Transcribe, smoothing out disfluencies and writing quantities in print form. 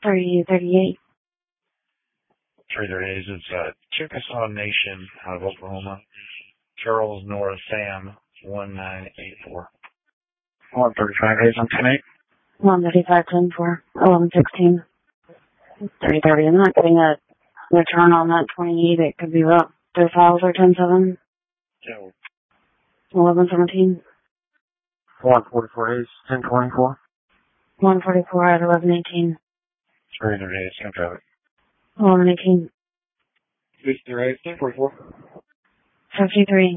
338. 338 is Chickasaw Nation out of Oklahoma. Charles Nora Sam 1984. 135 days on 10-8. 135, 10-4, 11-16. 330. I'm not getting a return on that 28. It could be about 35 or 10-7. 11-17. 144 days, 10-24. 144 at 11-18. 338, same traffic. 11-18. 53, 10-44. 53.